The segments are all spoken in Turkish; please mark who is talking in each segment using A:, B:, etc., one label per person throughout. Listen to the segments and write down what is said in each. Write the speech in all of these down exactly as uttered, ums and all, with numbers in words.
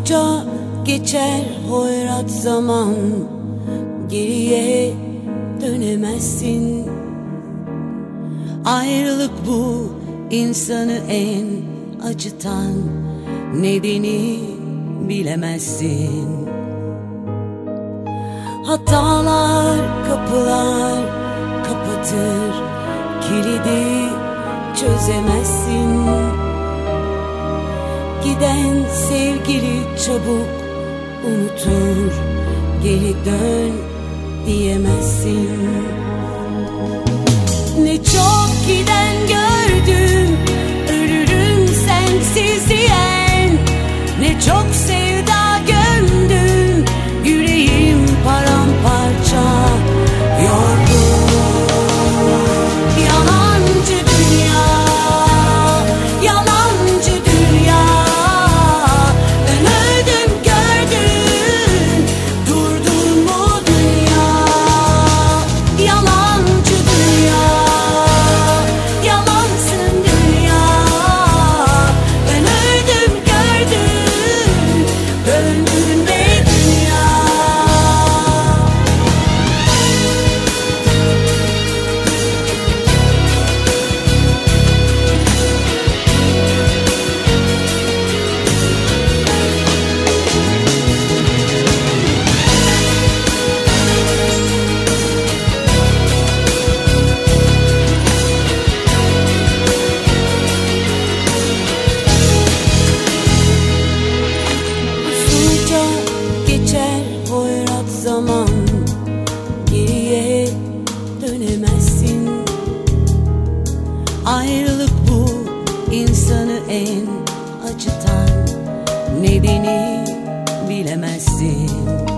A: Usulca geçer hoyrat zaman, geriye dönemezsin. Ayrılık bu insanı en acıtan, nedeni bilemezsin. Hatalar kapılar kapatır, kilidi çözemezsin. Giden sevgili çabuk unutur, geri dön diyemezsin. Ne çok giden gördüm, ölürüm sensiz diyen. Ne çok sevda gömdüm, yüreğim paramparça, yorgun. Yalancı dünya, yalancı dünya. Ben öldüm gördün, durdun mu dünya? Yalancı dünya, yalansın dünya. Ben öldüm gördün, döndün be dünya. Usulca geçer hoyrat zaman, geriye dönemezsin. Ayrılık bu insanı en acıtan, nedeni bilemezsin.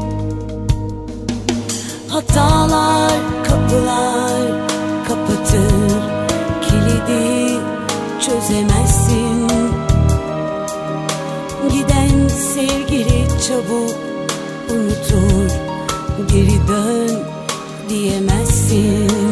A: Hatalar kapılar kapatır, kilidi çözemezsin. Giden sevgili çabuk unutur, geri dön diyemezsin.